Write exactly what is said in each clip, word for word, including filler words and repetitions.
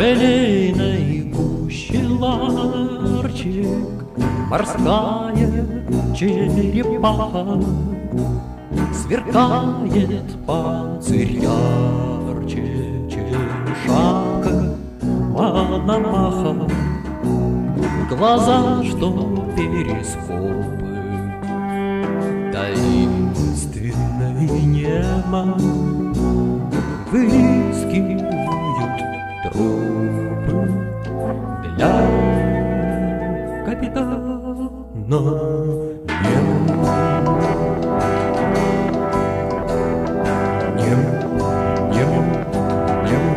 желейной гуще ларчик, морская черепаха, сверкает панцирь ярче, чешака Мономаха. Глаза, что перископы, таинственной немо выискивают трупы для капитана Немо. Немо, Немо, Немо.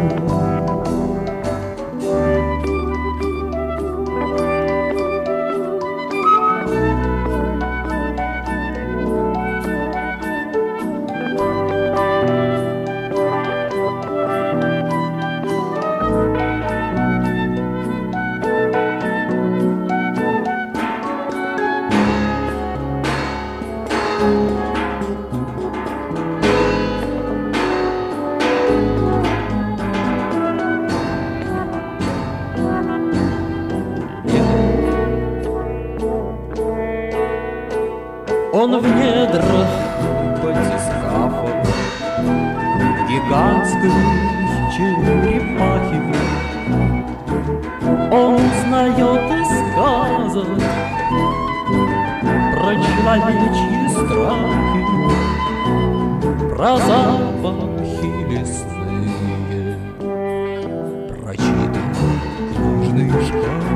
Он в недрах батискафа гигантской черепахи. Он узнает из сказок про человечьи страхи, про запахи лесные, прочитан книжный шкаф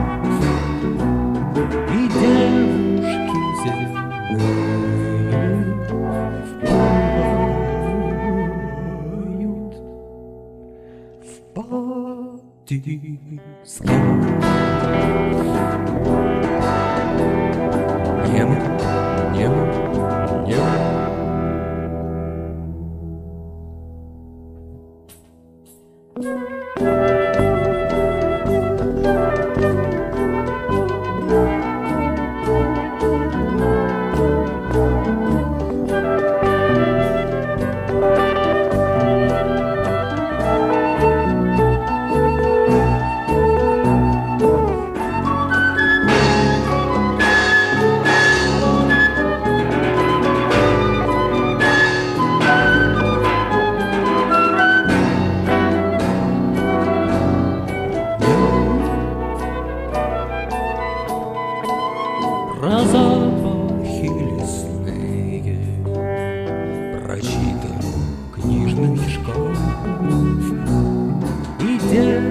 и девушки зеленые вплывают в батискаф. Немо, Немо, Немо. Про запахи лесные прочитан книжный шкаф и девушки